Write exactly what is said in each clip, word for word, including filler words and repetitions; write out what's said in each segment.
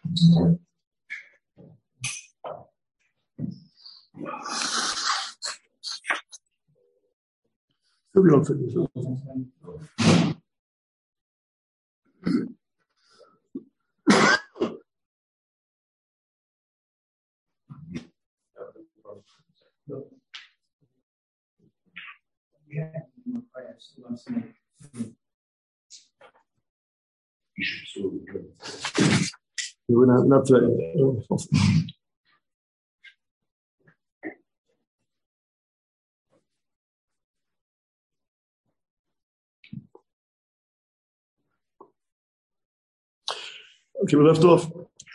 So we don't finish. We're not, not to, uh, okay, we left off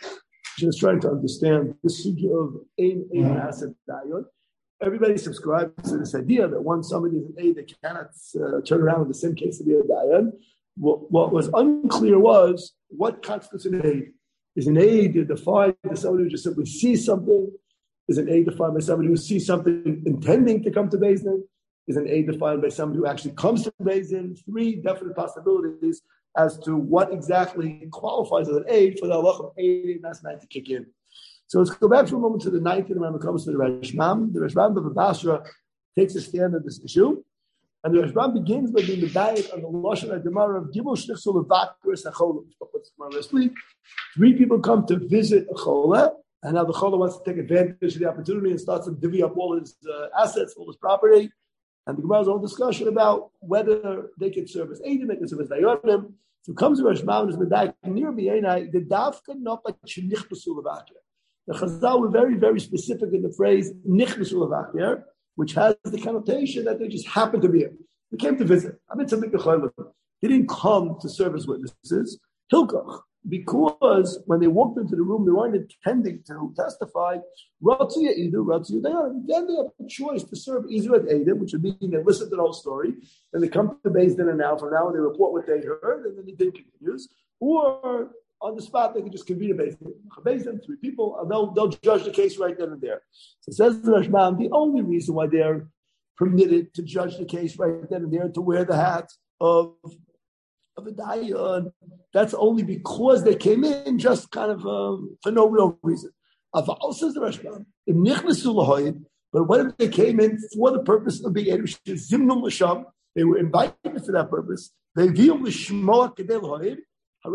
just trying to understand the sugya of Ein Ein Asad Dayon. Everybody subscribes to this idea that once somebody is an aid, they cannot uh, turn around in the same case to be a Dayan. What, what was unclear was what constitutes an aid. Is an aid defined as somebody who just simply sees something? Is an aid defined by somebody who sees something intending to come to Beis Din? Is an aid defined by somebody who actually comes to Beis Din? Three definite possibilities as to what exactly qualifies as an aid for the halacha of aid and that's nine to kick in. So let's go back for a moment to the ninth and when it comes to the Rashbam. The Rashbam of Basra takes a stand on this issue. And the Rashbam begins by being the diet on the Lashon HaGemara of Gimel Shnichsul Levakur Sacholim. Last week, three people come to visit a Chola, and now the Chola wants to take advantage of the opportunity and starts to divvy up all his uh, assets, all his property. And the Gemara has a whole discussion about whether they could serve as Eidim, they could serve as Dayanim. So comes the Rashbam and is the diet near B'Yenai, the Davka not like Shnichsul Levakur. The Chazal were very, very specific in the phrase Nichnasu Levakur, which has the connotation that they just happened to be here. They came to visit. I mean, something they didn't come to serve as witnesses. Hilkach, because when they walked into the room, they weren't intending to testify. Ratziya Eidu, Ratziya Dayan. Then they have a choice to serve either at Eidim, which would mean they listen to the whole story, then they come to Beis Din and now from now on they report what they heard, and then the din continues. Or on the spot, they can just convene a Beis Din. Beis Din, three people, and they'll, they'll judge the case right then and there. So it says the Rashbam, the only reason why they're permitted to judge the case right then and there, to wear the hat of, of a Dayan, that's only because they came in just kind of um, for no real reason. Aval says the Rashbam, but what if they came in for the purpose of being able to zimnum l'sham? They were invited for that purpose. They v'yum l'shmoa kedei l'hoid. So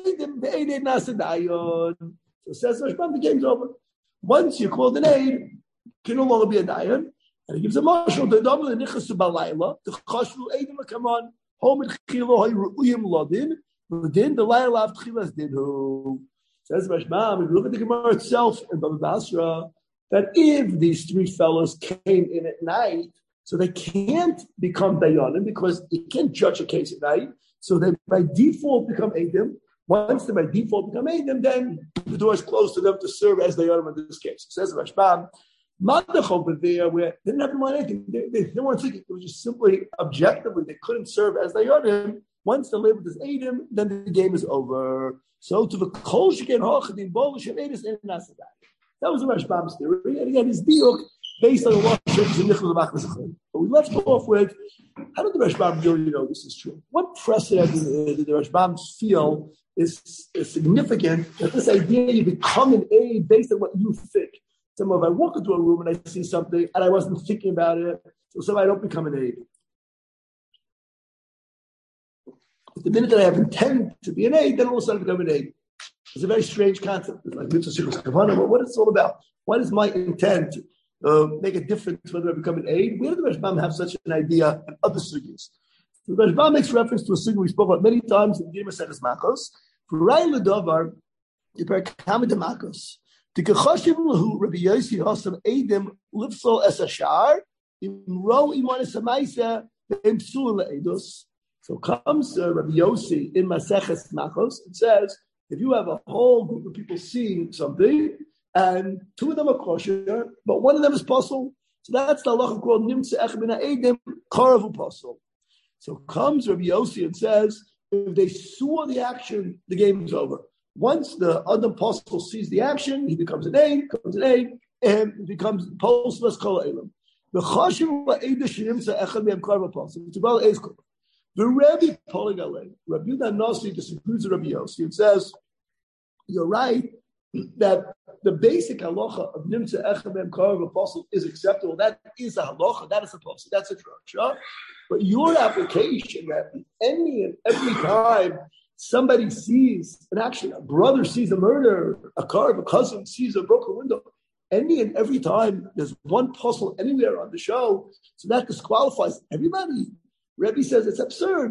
says Rashbam, the game's over. Once you're called an aid, you can no longer be a dayan. And he gives a marshal, the double the nichas balayla, the chashlu aidim come on, home and chilo hay ru'uyim lodin, within the layla of chilas did who. Says Rashbam, if you look at the Gemara itself in Baba Basra, that if these three fellows came in at night, so they can't become dayanim because you can't judge a case at night. So they by default become Eidim. Once they by default become Eidim, then the door is closed to them to serve as they are in this case. It says Rashbam, Madach over there, where they didn't have to mind anything. They, they, they weren't thinking. It was just simply objectively, they couldn't serve as they are him. Once they labeled as Eidim, then the game is over. So to the Kol Sheken Hochadim Bolish and Eidis and Nasadai. That was the Rashbam's theory. And again, his diuk based on the law of the But we left off with, how did the Rashbam really know this is true? What precedent did the Rashbam feel is, is significant that this idea you become an aid based on what you think? So if I walk into a room and I see something and I wasn't thinking about it, so, so I don't become an aid. But the minute that I have intent to be an aid, then all of a sudden I become an aid. It's a very strange concept. It's like mitzvah shikos kavana, but what it's all about? What is my intent? Uh, make a difference whether I become an aid? Where did the Rashbam have such an idea and other sugyas? The Rashbam makes reference to a sugya we spoke about many times in the Maseches Makos. For Rai Ledavar, the Perkamid Makos, the Kechashiv Lahu Rabbi Yossi Hasam Eidim Lifsol Esashar Imro Iman Esamaisa Beimsul Leidus. So comes uh, Rabbi Yossi in Maseches Makos. It says if you have a whole group of people seeing something, and two of them are kosher, but one of them is puzzle. So that's the halacha called nimtze echad min ha'edim karavu puzzle. So comes Rabbi Yossi and says, if they saw the action, the game is over. Once the other puzzle sees the action, he becomes an aid, becomes an aid, and it becomes postless kol elam. The chashiv la'edim shenimtze echad min karavu puzzle. It's about eis kol. The Rebbe Polig Alei, Rabbi Yudah Nasi disagrees with Rabbi Yossi and says, you're right that the basic halacha of nimtza echad ben karav apostle is acceptable. That is a halacha. That is a policy. That's a drasha. But your application that any and every time somebody sees, and actually a brother sees a murder, a karav, a cousin sees a broken window, any and every time there's one puzzle anywhere on the show, so that disqualifies everybody. Rebbe says it's absurd.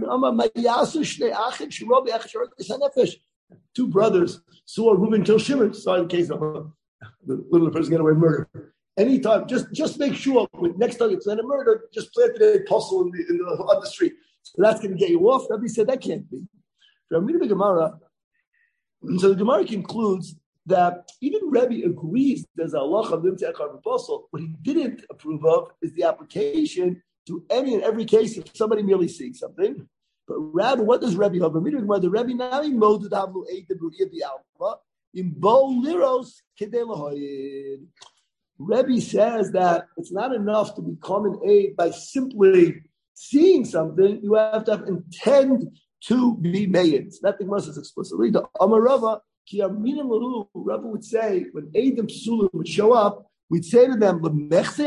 Two brothers saw Reuben kill Shimon. Sorry, in case of a, the little person getting away with murder. Anytime, just just make sure when next time you plan a murder, just plant a puzzle in the, in the, on the street. So that's going to get you off. Rebbe said that can't be. So I'm reading the Gemara. So the Gemara concludes that even Rebbe agrees there's a halacha of nimtza echad apostle. What he didn't approve of is the application to any and every case if somebody merely seeing something. But rather, what does Rebbe have? The Rebbe now he moded havlu eid the bru'iyah the alpha in bo liros kedei lahoyed. Rebbe says that it's not enough to become an aid by simply seeing something. You have to have intend to be made. That thing must is explicitly the Amarava. Rebbe would say when Eidim Psulim would show up, we'd say to them, what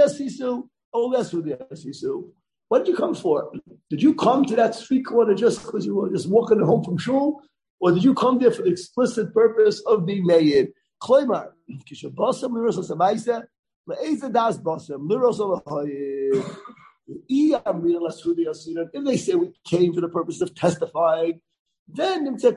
did you come for? Did you come to that street corner just because you were just walking home from shul? Or did you come there for the explicit purpose of being made? If they say we came for the purpose of testifying, then then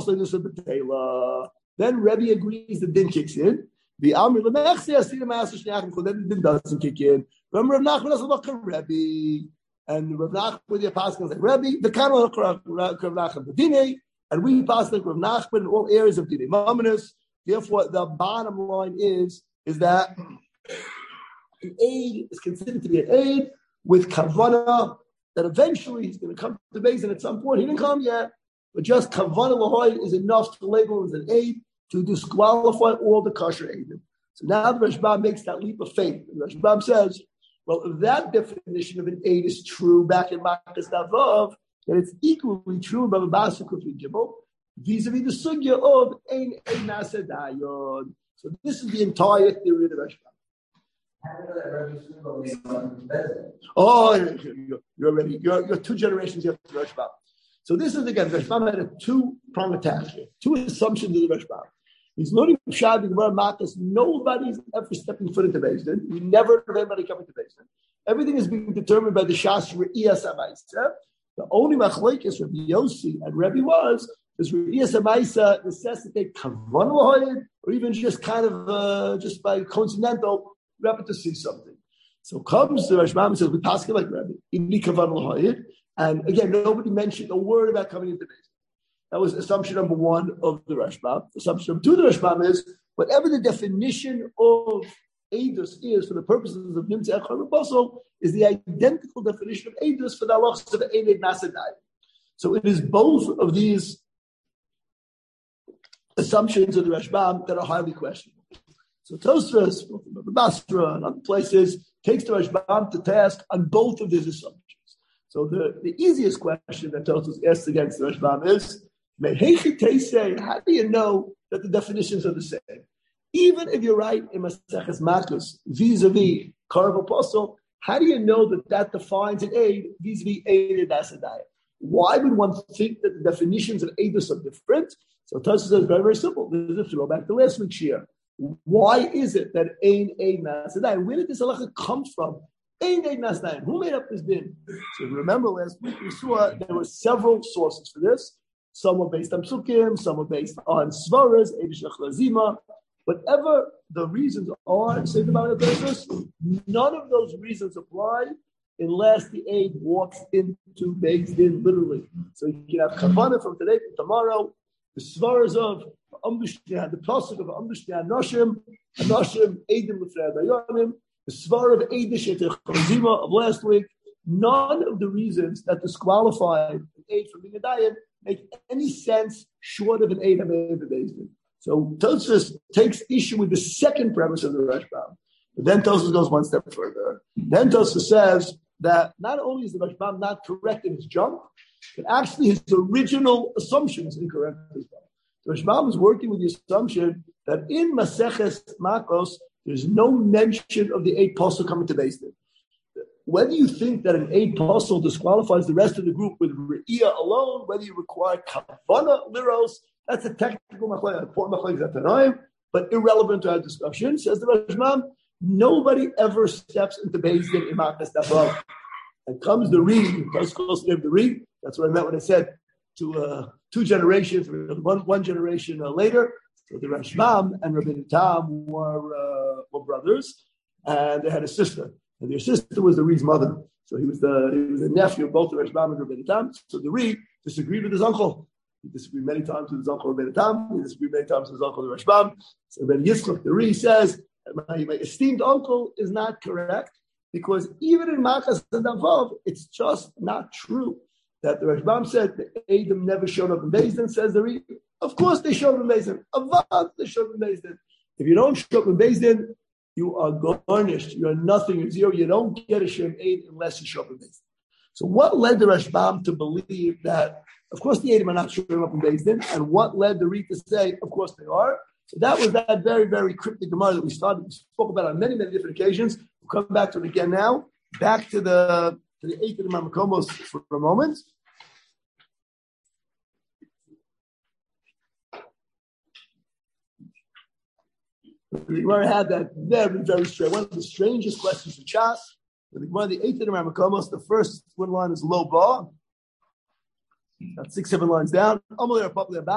Rebbe agrees the din kicks in. The Amr then the din doesn't kick in. Remember Rav Nachman doesn't look at Rebbe, and Rav Nachman with the apostle like Rebbe, the Kama Rav Nachman the Dinei, and we pass like Rav Nachman in all areas of Dinei Mamonus. Therefore, the bottom line is is that an aid is considered to be an aid with kavanah that eventually he's going to come to Beis Din at some point. He didn't come yet. But just kavanah lahoy is enough to label as an aid to disqualify all the kosher aidim. So now the Rashbam makes that leap of faith. The Rashbam says, well, if that definition of an aid is true back in Makas Davav, then it's equally true in Baba Basra Kufri Gimel, vis-a-vis the sugya of ein ein nasa dayon. So this is the entire theory of the Rashbam. Oh, you're already, you're, you're two generations after the Rashbam. So this is again, Rashbam had a two-pronged attack here, two assumptions of the Rashbam. He's learning from Shad, the Gemara Makas, nobody's ever stepping foot into Beis Din. We never have anybody coming to Beis Din. Everything is being determined by the Shas Re'iyas Amaisa. The only machlokes Rabbi Yossi and Rebbe was, does Re'iyas Amaisa necessitate kavanah lahoyed, or even just kind of, uh, just by coincidental, Rebbe to see something. So comes the Rashbam and says, we pass it like Rebbe, Ibni kavanah lahoyed. And again, nobody mentioned a word about coming into Beis Din. That was assumption number one of the Rashbam. Assumption number two of the Rashbam is whatever the definition of Eidus is for the purposes of Nimtza Echad Apostle is the identical definition of Eidus for the halachas of Ein Eid Nasa Dayan. So it is both of these assumptions of the Rashbam that are highly questionable. So Tosfos, Basra, and other places takes the Rashbam to task on both of these assumptions. So the, the easiest question that Tosfos asks against the Rashbam is, how do you know that the definitions are the same? Even if you're right in Maseches Makkos, vis-a-vis Karav Apostle, how do you know that that defines an aid vis-a-vis Eid Nasa Dayan? Why would one think that the definitions of Eidus are different? So Tosfos says very, very simple. This is a throwback to last week's year. Why is it that Ein Eid Nasa Dayan? Where did this halacha come from? Ein Eid Nasa Dayan. Who made up this din? So remember last week we saw there were several sources for this. Some were based on psukim, some were based on svaras, Eidish Lazima. Whatever the reasons are, say the Bible basis, none of those reasons apply unless the aid walks into Beis Din literally. So you can have kavanah from today to tomorrow. The svaras of the pasuk of Amdushni Anoshim, Anoshim Eidim L'Fnei Dayanim, the svar of Eidish Lazima of last week. None of the reasons that disqualify an aid from being a dayan make any sense short of an aid of a Beis Din. So Tosfos takes issue with the second premise of the Rashbam. But then Tosfos goes one step further. Then Tosfos says that not only is the Rashbam not correct in his jump, but actually his original assumption is incorrect as well. The Rashbam is working with the assumption that in Maseches Makos, there's no mention of the eight posel coming to Beis Din. Whether you think that an eight posel disqualifies the rest of the group with Re'iyah alone, whether you require Kavana Liros, that's a technical machlek, important machlek at Tanaim, but irrelevant to our discussion. Says the Rashbam, nobody ever steps into Beis Din in Makas Davar. And comes the Reed, comes close to the Reed. That's what I meant when I said to uh, two generations, one, one generation uh, later. So the Rashbam and Rabbi Tam were, uh, were brothers, and they had a sister. And their sister was the Reed's mother. So he was the he was the nephew of both the Rashbam and Rabbi Tam. So the Reed disagreed with his uncle. He disagreed many times with his uncle Rabbi Tam. He disagreed many times with his uncle the Rashbam. So Rabbi Yitzchak, the Reed says, my, my esteemed uncle is not correct, because even in Makas and Davav, it's just not true that the Rashbam said the Edom never showed up in Beis Din. Says the Reed, of course they showed up in Beis Din. Avad, they showed up in Beis Din. If you don't show up in Beis Din, you are garnished. You are nothing. You're zero. You don't get a Shem Eid unless you show up in Beis Din. So what led the Rashbam to believe that, of course, the Edom are not showing up in Beis Din, and what led the Reed to say, of course they are? So that was that very, very cryptic Gemara that we started. We spoke about on many, many different occasions. We'll come back to it again now. Back to the to the eighth of the Mamakomos for a moment. The Gemara had that very, very strange, one of the strangest questions in Chas. The Gemara, the eighth of the Mamakomos, the first one line is low bar. That's six, seven lines down. Let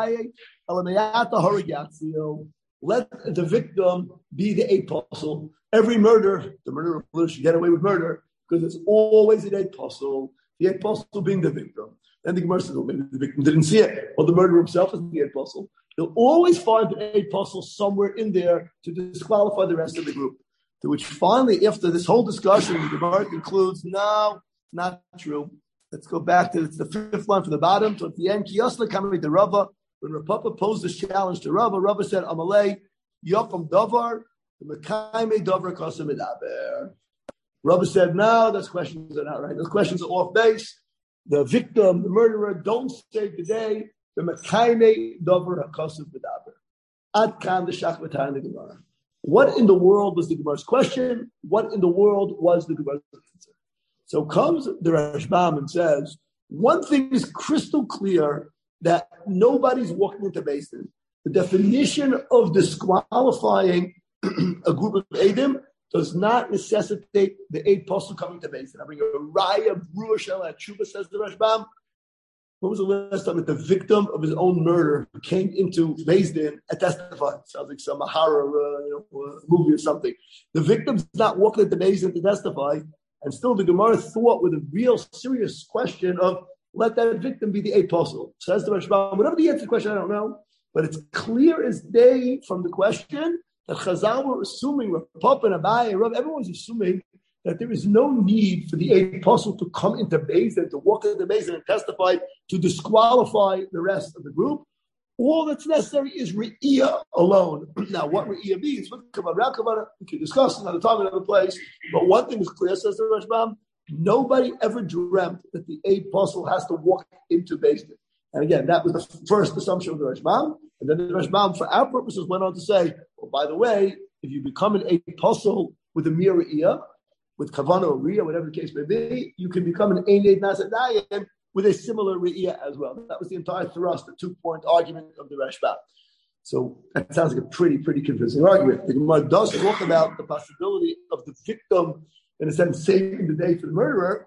the victim be the eight posel. Every murder, the murderer should get away with murder because it's always an eight posel. The eight posel being the victim. Then the Gemara says, well, maybe the victim didn't see it, or the murderer himself is the eight posel. You'll always find the eight posel somewhere in there to disqualify the rest of the group. To which finally, after this whole discussion, the Gemara concludes, no, not true. Let's go back to it's the fifth line from the bottom to the end. Kiyosla coming to Rava. When Rapapa posed this challenge to Rava, Rava said, Amalei, Yocham Davar, the Mekaime Davar Kosim Edaber. Rava said, no, those questions are not right. Those questions are off base. The victim, the murderer, don't save the day. The Mekaime Davar Kosim Edaber. Ad Kan the Shachmatan the Gemara. What in the world was the Gemara's question? What in the world was the Gemara's answer? So comes the Rashbam and says, one thing is crystal clear, that nobody's walking into Beis Din. The definition of disqualifying a group of Edom does not necessitate the eight posel coming to Beis Din. I bring a Raya Bruashel at Tshuva, says the Rashbam. When was the last time that the victim of his own murder came into Beis Din and testified? Sounds like some horror uh, you know, uh, movie or something. The victim's not walking into Beis Din to testify, and still the Gemara thought with a real serious question of, let that victim be the eight posel. Says the Rashbam, whatever the answer to the question, I don't know. But it's clear as day from the question that Chazal were assuming, Rav and Abai, Rav, everyone's assuming that there is no need for the eight posel to come into Beis Din, to walk into Beis Din and testify to disqualify the rest of the group. All that's necessary is Re'iyah alone. Now, what Re'iyah means, we can discuss another time, another place. But one thing is clear, says the Rashbam, nobody ever dreamt that the eight posel has to walk into Beis Din. And again, that was the first assumption of the Rashbam. And then the Rashbam, for our purposes, went on to say, well, by the way, if you become an eight posel with a mere Re'iyah, with Kavana or Re'iyah, whatever the case may be, you can become an Ein Eid Nasa Dayan with a similar Re'iyah as well. That was the entire thrust, the two-point argument of the Rashbam. So that sounds like a pretty, pretty convincing argument. The Gemara does talk about the possibility of the victim, in a sense, saving the day for the murderer.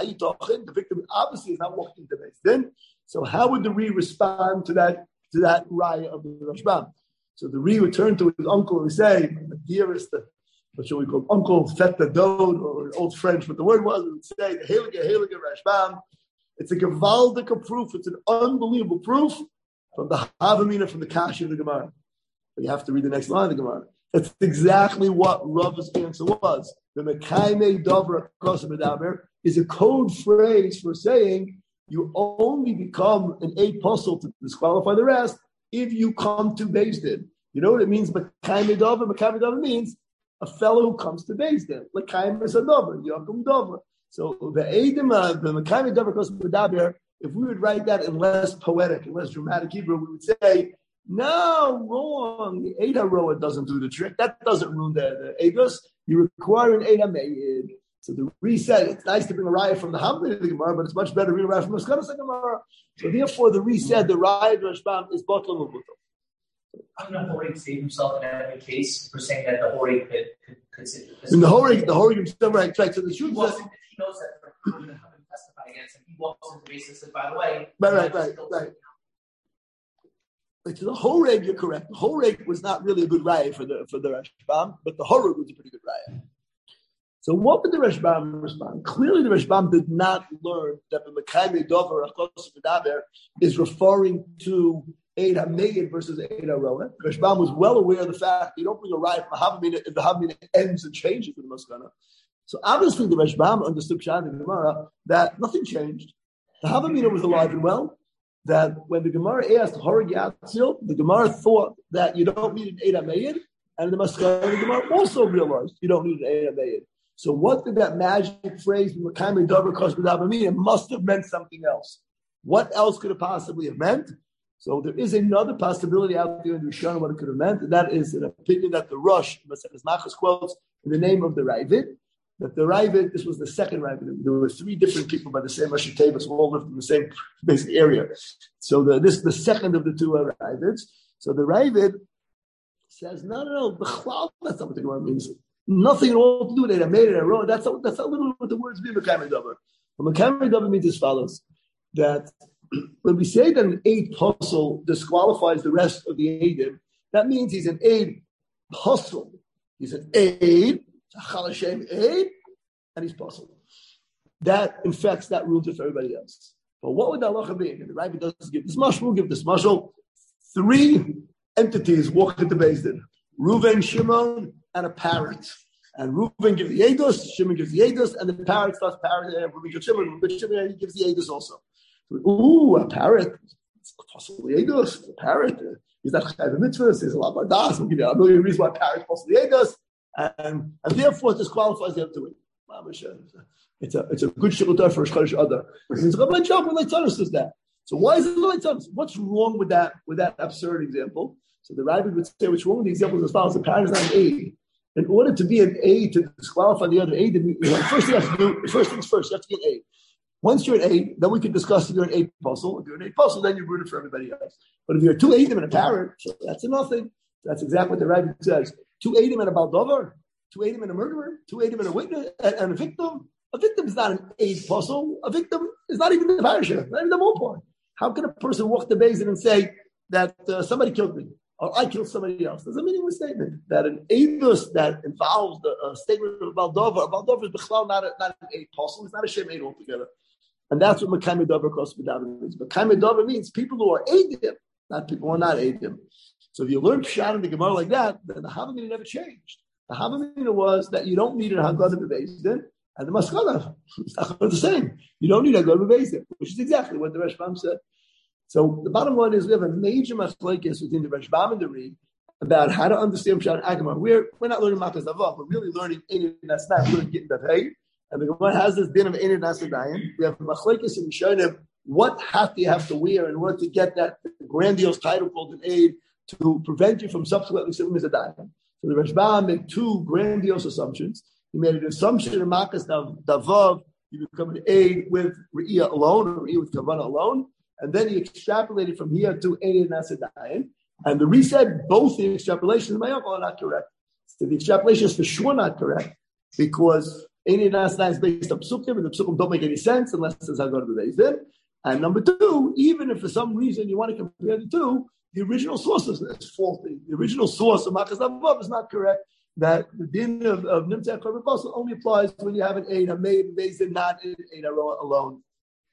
The victim obviously is not walking into Beis Din. So how would the Re respond to that to that raya of the Rashbam? So the Re would turn to his uncle and say, the dearest, the, what shall we call Uncle Feta Dod, or an old French, what the word was, would say, the Heilige, Heilige Rashbam. It's a gewaldige proof. It's an unbelievable proof from the Havamina, from the Kashi of the Gemara. But you have to read the next line of the Gemara. That's exactly what Rav's answer was. The Mekaime Dover Kosim Medaber is a code phrase for saying you only become an eight posel to disqualify the rest if you come to Beis Din. You know what it means? Mekaime Dover. Mekaime Dover means a fellow who comes to Beis Din. Lekaime is a Dover. Yakum Dover. So the Eidim, uh, the Mekaime Dover Kosim Medaber, if we would write that in less poetic and less dramatic Hebrew, we would say No, wrong. The Eid HaRoa doesn't do the trick. That doesn't ruin the, the Eidos. You require an Eid HaMeid. So the reset, it's nice to bring a raya from the Hamid of the Gemara, but it's much better to bring a raya from the Skanas Gemara. So therefore, the reset, the raya of Rashbam is Botlam of Botlam. I'm not Horeg save himself in every case for saying that the Horeg could could consider this. In the Horeg, the Horeg himself, right? Right. So the truth is, he knows that for going to come and testify against him, he walks into the basis and by the way, right, right, right, right. Like, so the Horeg, you're correct. The Horeg was not really a good raya for the for the Rashbam, but the Horeg was a pretty good raya. So what would the Rashbam respond? Clearly, the Rashbam did not learn that the Mekayme Dover Achos Medaber is referring to Eid HaMeid versus Eid HaRoa. The Rashbam was well aware of the fact you don't bring a raya from Havamina if the Havamina ends and changes with the Maskana. So obviously, the Rashbam understood Pshat in the Gemara that nothing changed. The Havamina was alive and well. That when the Gemara asked Horeg Yatzil, the Gemara thought that you don't need an Eid HaMeid, and the Maskana, the Gemara also realized you don't need an Eid HaMeid. So what did that magic phrase, Mekayme Dover Kos B'Davar, mean? It must have meant something else. What else could it possibly have meant? So there is another possibility out there in Rishonim what it could have meant, and that is an opinion that the Rosh, Maseches Machas, quotes in the name of the Ravid, that the Ravid, this was the second Ravid. There were three different people by the same Rashi Tevis, who all lived in the same basic area. So the, this is the second of the two uh, Ravids. So the Ravid says, no, no, no, B'chlal, that's not what the Gemara means. Nothing at all to do with it. I made it, I wrote it. That's a, that's a little what the words mean, Mekayme Dover. But Mekayme Dover means as follows, that when we say that an Eid Posel disqualifies the rest of the Eidim, that means he's an Eid Posel. He's an Eid, a Chalashem Eid, and he's Posel. That infects, that rules it for everybody else. But what would the halacha be? And the Rabbi doesn't give this mashal, we'll give this mashal. Three entities walk into Beis Din. Reuven, Shimon, and a parrot. And Reuven gives the Eidos, Shimon gives the Eidos, and the parrot starts parrot, and Reuven gives Shimon, Reuven Shimon, he gives the Eidos also. So, ooh, a parrot. It's possibly Eidos, a parrot. He's not Chayv Mitzvahs, there's a lot of das. We'll give you a million reasons why parrot possibly Eidos, and, and therefore disqualifies the other two. It's a, it's a good shikutah for Shchodesh Adar. It's Rabbi Job when Leitzanus says that. So why is it Leitzanus? What's wrong with that, with that absurd example? So the Rabbi would say, what's wrong with the example is as follows: the parrot is not an aid. In order to be an aid to disqualify the other aid, you know, first you have to do first things first. You have to be an aid. Once you're an aid, then we can discuss if you're an aid puzzle. If you're an aid puzzle, then you're rooted for everybody else. But if you're two aidim and a parrot, so that's a nothing. That's exactly what the Rabbi says. Two aidim and a baldover, two aidim and a murderer, two aidim and a witness and a victim. A victim is not an aid puzzle. A victim is not even the parasha, not even the more part. How can a person walk the basin and say that uh, somebody killed me? Or I killed somebody else. There's a meaningless statement that an eidus that involves the uh, statement of Baldover. Baldover is b'chlal not, a, not an aid possible. It's not a shem aid altogether. And that's what Mekayme Dover Kos B'Davar means. Mekayme Dover means people who are aidim, not people who are not aidim. So if you learn Pshat in the Gemara like that, then the Havamina never changed. The Havamina was that you don't need a Haggadah B'Beis Din, and the Maskana is the same. You don't need a Haggadah B'Beis Din, which is exactly what the Rashbam said. So the bottom line is we have a major machlekes within the Rashbam and the Ri about how to understand Pshat Agama. We're we're not learning Makas Avav, we're really learning Ein Nas Dayan. We're getting that hey, and the Gemara has this din of Ein Nas Dayan. We have machlekes in Rishonim. What hat do you have to wear in order to get that grandiose title called an aid to prevent you from subsequently sitting as a dayan? So the Rashbam made two grandiose assumptions. He made an assumption in Makas Davav you become an aid with Re'iyah alone or Re'iyah with Kavanah alone. And then he extrapolated from here to Ein Nas Dayan. And the Ri said both the extrapolations are not correct. So the extrapolation is for sure not correct because Ein Nas Dayan is based on Psukim, and the Psukim don't make any sense unless it's Haggadah B'Beis Din. And number two, even if for some reason you want to compare the two, the original source is faulty. The original source of Makas Avav is not correct. That the din of, of Nimtzeh Korban Basel only applies when you have an Ein HaMeid B'Beis Din, not an Ein HaRoa alone.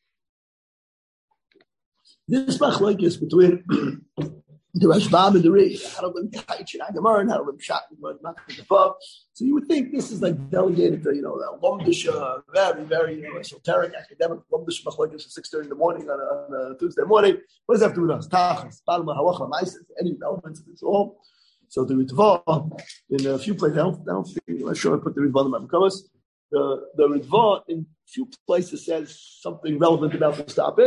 This machlokes between the Rashbam and the Ri, how to learn Taich and Agamar, and how to learn Pshat and Makas Avav. So you would think this is like delegated to, you know, a Lomdish, uh, very, very, you know, esoteric, academic Lomdish machlokes at six thirty in the morning on a, on a Tuesday morning. What does that have to do with us? Tachas, Balma, Halacha, Ma'aser, any relevance to this all? So the Ritva, in a few places, I don't, I don't think, I'm not sure I put the Ritva in my Makamas. The, the Ritva in a few places says something relevant about this topic.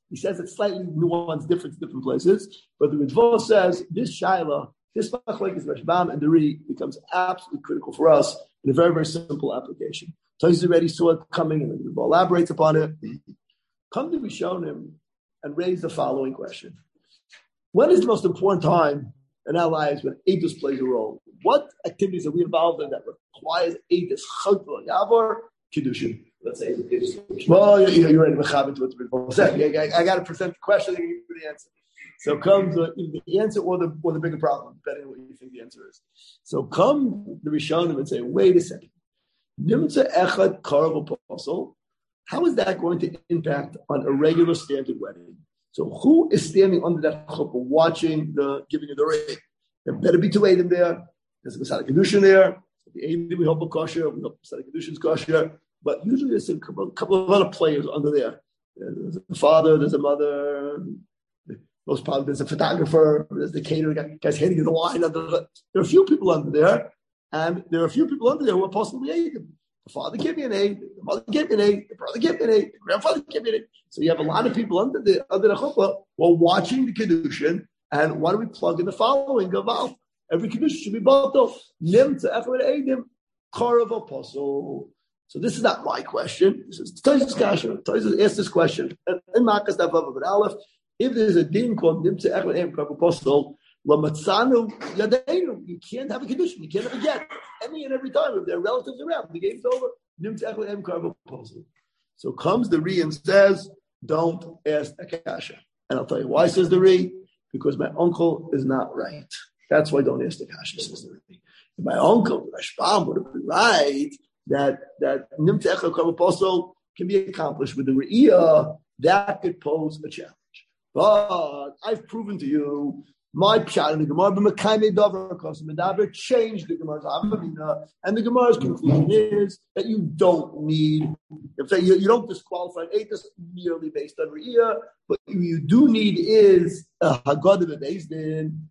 He says it's slightly nuanced, different in different places. But the Ritva says this Shaila, this Machlekes Rashbam and the Ri becomes absolutely critical for us in a very, very simple application. Tosis already saw it coming, and the Ritva elaborates upon it. Come to Rishonim and raise the following question. When is the most important time in our lives when Eidos plays a role? What activities are we involved in that requires Eidos? Chagva, Yavor, Kiddushin. Let's say it's well, you know, you're ready to Mechaber to what the Ritva said. I, I, I got to present the question and give you the answer. So comes the, the answer or the or the bigger problem, depending on what you think the answer is. So come the Rishonim and say, wait a second. Nimtza echad karav apostle. How is that going to impact on a regular standard wedding? So who is standing under that chuppah watching the giving of the ring? There better be two Eidim there. There's a Masada Kedushin there. The Eidim we hope are kosher. We hope Masada Kedushin's kosher. But usually there's a couple, a couple of other players under there. There's a father, there's a mother. Most probably there's a photographer. There's the caterer guy, guys handing the wine under the. There are a few people under there, and there are a few people under there who are possibly Eidim. The father gave me an aid, the mother gave me an aid, the brother gave me an aid, the grandfather gave me an aid. So you have a lot of people under the under the chuppah who are watching the Kiddushin, and why do we plug in the following? Gaval. Every Kiddushin should be batal. Nim to echad eidim, karav apostle. So this is not my question. This is Tosis Kasher. Tosis asked this question. In Makas Davav of Aleph, if there's a din called nim to echad eidim, karav apostle, lamatzanu yadeinu, you can't have a Kiddushin, you can't have a get. Any and every time, if there are relatives around, the game's over. So comes the Ri and says, don't ask Akasha. And I'll tell you why, says the Ri, because my uncle is not right. That's why don't ask Akasha, says the Ri. If my uncle, Rashbam, would have been right, that that Nim Te'echel Karav Apostle can be accomplished with the Re'iyah, that could pose a challenge. But I've proven to you my pshat in the Gemara, but Mekayme Dover Kos Medaber changed the Gemara's Avamina, and the Gemara's conclusion is that you don't need, in fact, you, you don't disqualify an Eidos merely based on Re'iyah, but you, you do need is a Haggadah of Beis Din.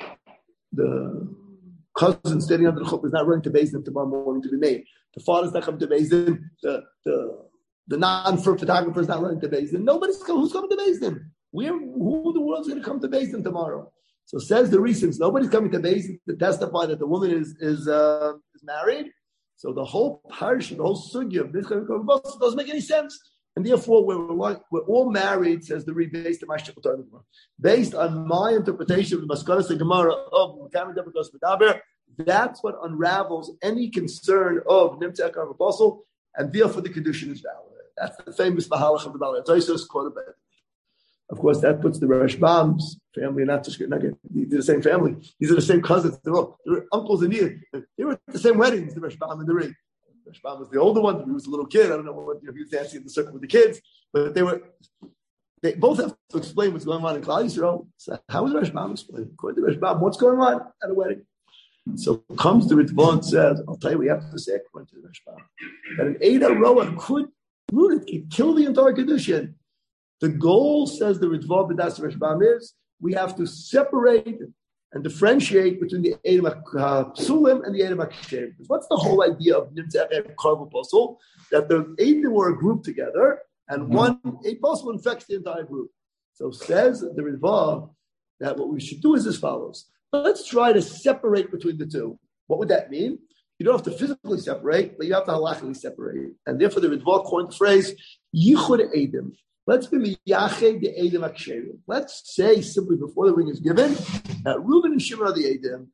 The cousin standing under the chuppah is not running to Beis Din tomorrow morning to be made. The father's not coming to Beis Din. The the the non-photographer is not running to Beis Din. Nobody's coming. Who's coming to Beis Din? Where who in the world's going to come to Beis Din tomorrow? So says the reasons nobody's coming to Beis Din to testify that the woman is is uh, is married. So the whole parsha, the whole sugya of this doesn't make any sense, and therefore we're like, we're all married. Says the Ri based on my based on my interpretation of the Maskanas and Gemara of Medaber. That's what unravels any concern of Nimtzeh Karav Apostle, and therefore the Kiddushin is valid. That's the famous Mahalach of the Balei Tosfos quoted by. Of course, that puts the Rashbam's family not just not get, they're the same family. These are the same cousins. They're all they're uncles and aunts. They were at the same weddings. The Rashbam and the Ri. Rashbam was the older one. He was a little kid. I don't know what you know, he was dancing in the circle with the kids, but they were. They both have to explain what's going on in Klal Yisrael. So how is Rashbam explaining? According to Rashbam, what's going on at a wedding? So comes the Ritva and says, "I'll tell you, we have to say according to the Rashbam that an Eida Roa could root it, could kill the entire Kiddushin." The goal, says the Ritva B'das Rashbam, is we have to separate and differentiate between the Eidim HaPsulim and the Eidim HaKsherim. What's the whole idea of Nimtzeh Karav Apostle? That the Eidim were a group together, and one Apostle infects the entire group. So says the Ritva that what we should do is as follows. Let's try to separate between the two. What would that mean? You don't have to physically separate, but you have to halachically separate. And therefore the Ritva coined the phrase, Yichud Eidim. Let's be miyached the Eidim HaKsherim. Let's say simply before the ring is given that Reuben and Shimon are the Eidim.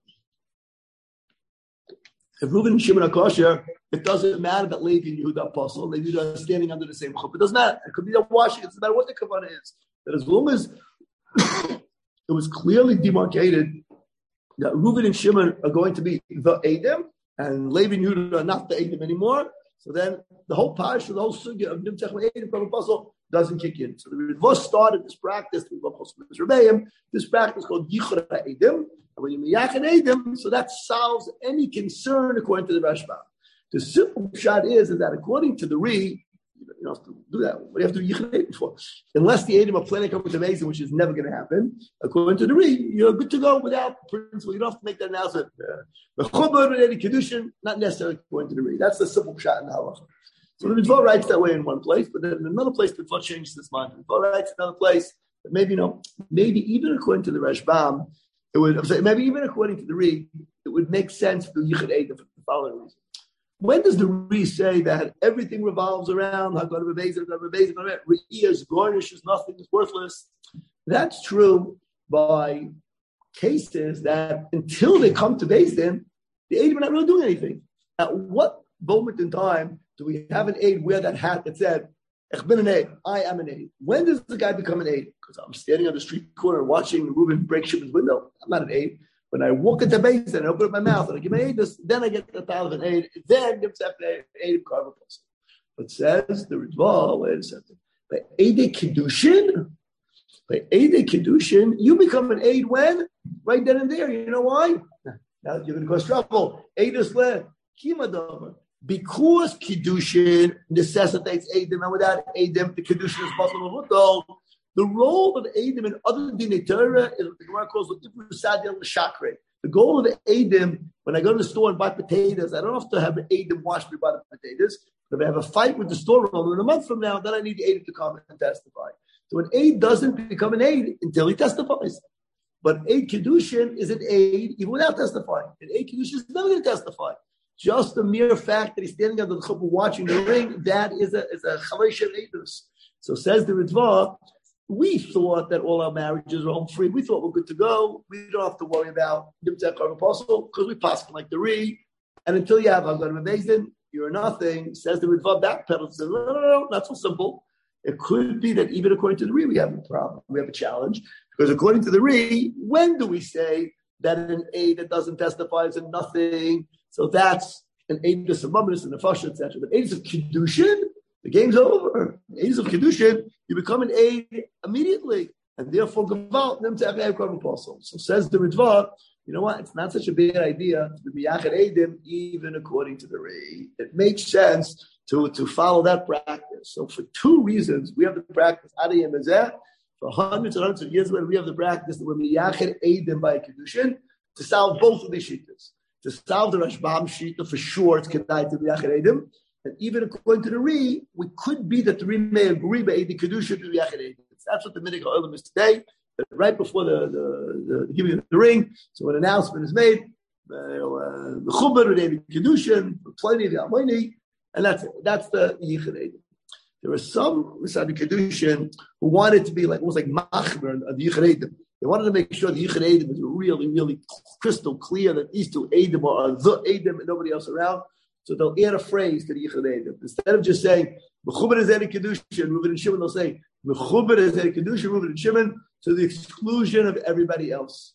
If Reuben and Shimon are kosher, it doesn't matter that Levi and Yehuda are apostle. Levi are standing under the same chuppah. It doesn't matter. It could be that washing. It doesn't matter what the kavanah is. That as long as it was clearly demarcated that Reuben and Shimon are going to be the Eidim and Levi and Yehuda are not the Eidim anymore, so then the whole parsha, the whole sugya of Nimtzeh Eidim from apostle doesn't kick in. So the Ritva started this practice, this practice called Yichud Eidim, and when you miyach an Eidim, so that solves any concern according to the Rashbam. The simple shot is, is that according to the Ri, you don't have to do that. What do you have to do Yichud Eidim for? Unless the Eidim are planning to come with the Mason, which is never going to happen, according to the Ri, you're good to go without principle. You don't have to make that announcement. The Chubad and Kedushin, not necessarily according to the Ri. That's the simple shot in the halacha. So the Ritva writes that way in one place, but then in another place, the Ritva changes his mind. The Ritva writes in another place that maybe, you know, maybe even according to the Rashbam, it would, I'm saying, maybe even according to the Ri, it would make sense to do Yichud Eidim for the following reason. When does the Ri say that everything revolves around Haggadah B'Beis, Haggadah B'Beis, Haggadah B'Beis, is garnishes, nothing is worthless? That's true by cases that until they come to Beis Din, the Eidim are not really doing anything. At what moment in time do we have an aid wear that hat that said, Ich bin an aid, I am an aid? When does the guy become an aid? Because I'm standing on the street corner watching Reuben break Shimon's window. I'm not an aid. When I walk into Beis Din and open up my mouth and I give my aid, then I get the thousand aid. Then it's after aid of Karva Pasuk. But says the Ritva, wait a second. By Eidei Kiddushin, by Eidei Kiddushin, you become an aid when? Right then and there. You know why? Now you're going to cause trouble. Eidus le Kimadover. Because Kiddushin necessitates Eidim, and without Eidim, the Kiddushin is possible. The role of Eidim in other Dinei Torah is what the Gemara calls the The goal of the Eidim, when I go to the store and buy potatoes, I don't have to have an Eidim wash me by the potatoes. But if I have a fight with the store owner in a month from now, then I need the Eidim to come and testify. So an aid doesn't become an aid until he testifies. But aid Kiddushin is an aid even without testifying. An aid Kiddushin is never going to testify. Just the mere fact that he's standing under the chuppah watching the ring, that is a is a chalesh of eidus. So says the Ritva, we thought that all our marriages were home free. We thought we're good to go. We don't have to worry about Nimtzeh Karva Apostle because we pass like the Ri. And until you have Haggadah B'Beis Din, you're nothing. Says the Ritva, backpedals. No, no, no, no, not so simple. It could be that even according to the Ri, we have a problem. We have a challenge. Because according to the Ri, when do we say that an aid that doesn't testify is a nothing? So that's an Eidus of Mammon and a Fasha, et cetera. But Eidus of Kiddushin, the game's over. Eidus of Kiddushin, you become an aid immediately. And therefore, Gaval, them to have a apostle. So says the Ritva, you know what? It's not such a bad idea to be Miyached Eidim, even according to the Ri. It makes sense to, to follow that practice. So for two reasons, we have the practice, Adiyam Ezeh, for hundreds and hundreds of years, when we have the practice that we're Miyached Eidim by Kiddushin, to solve both of these shittas. To solve the Rashbam Shita, for sure, it's Kedai to Miyached Eidim. And even according to the Ri, we could be that the Ri may agree by Eidei Kedusha to Miyached Eidim. That's what the Minig HaOlam is today. That right before the, the, the giving of the ring, so an announcement is made, uh, the Chubar and Eidei Kedusha, plenty of the Almoini, and that's it. That's the Yichud Eidim. There were some Risadi Kedushin who wanted to be like, almost like Machmer of the Yichud Eidim. They wanted to make sure the Yichud Eidim was really, really crystal clear that these two Eidim are the Eidim and nobody else around. So they'll add a phrase to the Yichud Eidim. Instead of just saying, Mechuber is Eidei Kedushin, Reuben and Shimon, they'll say, Mechuber is Eidei Kedushin, Reuben and Shimon, to the exclusion of everybody else.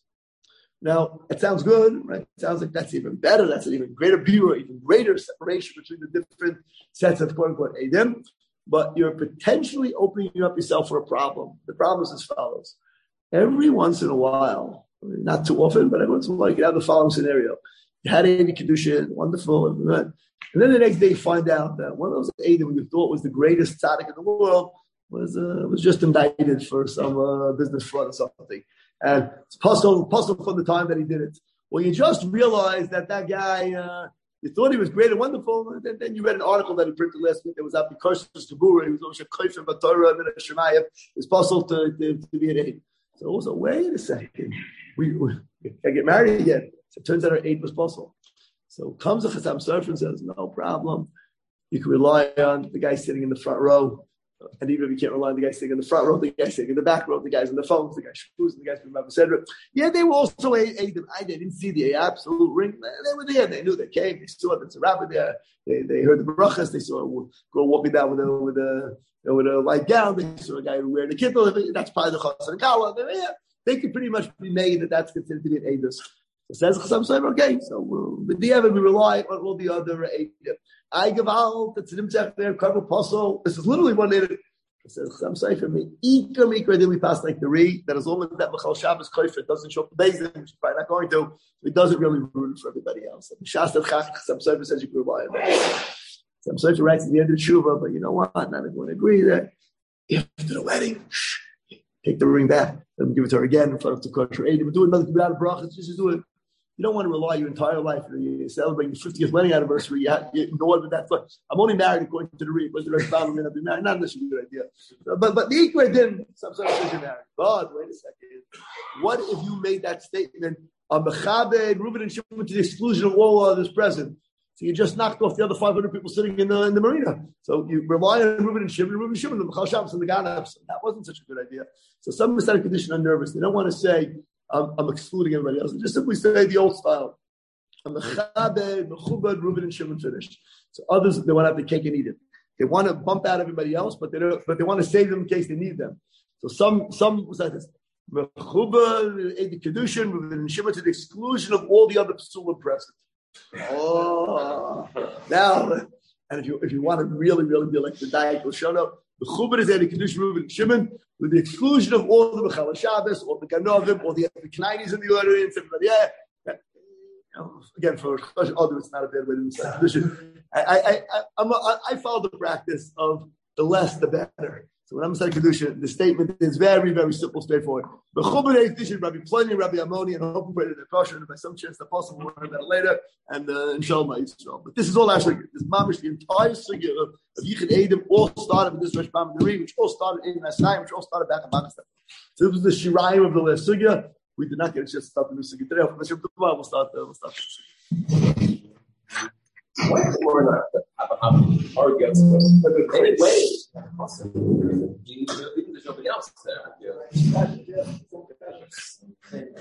Now, it sounds good, right? It sounds like that's even better. That's an even greater bureau, even greater separation between the different sets of quote-unquote Eidim. But you're potentially opening up yourself for a problem. The problem is as follows. Every once in a while, not too often, but every once in a while, you can have the following scenario. You had Eidei Kedushin, wonderful, and then the next day you find out that one of those Eidim you thought was the greatest tzaddik in the world was uh, was just indicted for some uh, business fraud or something. And it's possible, possible from the time that he did it. Well, you just realized that that guy, uh, you thought he was great and wonderful, and then, then you read an article that he printed last week that was up because to Guru, he was also a Koif and Batorah and a Shemayim. It's possible to, to, to be an Eid. So also, wait a second, we, we can get married again. So it turns out our aid was possible. So comes a Chassam Sofer and says, no problem. You can rely on the guy sitting in the front row. And even if you can't rely on the guy sitting in the front row, the guy sitting in the back row, the guys on the phones, the guy shmoozing, the guys from Rabbi Sedra. Yeah, they were also aided. I didn't see the absolute ring. They were there. They knew they came. They saw that it's a rabbi there. They, they heard the brachas. They saw a girl walking down with a with a with a light gown. They saw a guy wearing a kittel. That's probably the chassan and kala. Yeah, they could pretty much be made that that's considered to be an aidus. It says Chassam Sofer, okay, so with the Evan we rely on all the other aidus. I give out that's an imtzach there, Karva Apostle. This is literally one day. It says Chassam Sofer, me ikar mikra. Then we pass like the Ri that as long as that Mechal Shabbos Kofer doesn't show up the Beis Din, which is probably not going to, it doesn't really ruin it for everybody else. Shas that Chassam Sofer says you can rely on that. Chassam Sofer writes at the end of the Tshuva, but you know what? Not everyone agree that after the wedding, shh, take the ring back and give it to her again in front of the kosher. Hey, do another kibbutz brachas. Just do it. You don't want to rely your entire life. You celebrate your fiftieth wedding anniversary. You, have, you ignore that. That's what I'm only married according to the Reed. But the rest of them, I'll be married. Not unless you a good idea. So, but but the equal didn't. Sometimes you're married. God, wait a second. What if you made that statement on Bechabed, Reuben and Shimon to the exclusion of all others present? So you just knocked off the other five hundred people sitting in the in the marina. So you rely on Reuben and Shimon, Reuben and Shimon, the Bechal Shabbos and the Ganavs. So that wasn't such a good idea. So some Messiah condition are nervous. They don't want to say, I'm, I'm excluding everybody else. They just simply say the old style. Mechabed, Mechubad, Reuben and Shimon finished. So others, they want to have the cake and eat it. They want to bump out everybody else, but they don't, but they want to save them in case they need them. So some, some was like this. Mechubad, Eid Kedushin, Reuben and Shimon to the exclusion of all the other psulim present. Oh, now, and if you if you want to really, really be like the Dayak Lashona, the Chubad is Eddie Kedushin, Reuben and Shimon, with the exclusion of all the Bechal Shabbos, all the Ganovim, all the Knainis in the audience, everybody. Yeah, you know, again, for others, it's not a bad way to do tradition. I I I I'm a, I follow the practice of the less the better. So when I'm saying Kedushin, the statement is very, very simple, straightforward. But Chubad is Kedushin, Rabbi Pliny, Rabbi Amoni, and hoping for the kosher, and by some chance the possible we'll learn about it later, and uh, inshallah Yisrael. But this is all actually this mamish, the entire sugya of, of Yichud Eidim all started with this Rosh Bamidari, which all started in Masayim, which all started back in Pakistan. So this was the shirayim of the last sugya. We did not get a chance to start the new sugya today. We'll start. Uh, we'll start. Why is it more not hard against us? But in many ways, there's nobody else there. Yeah.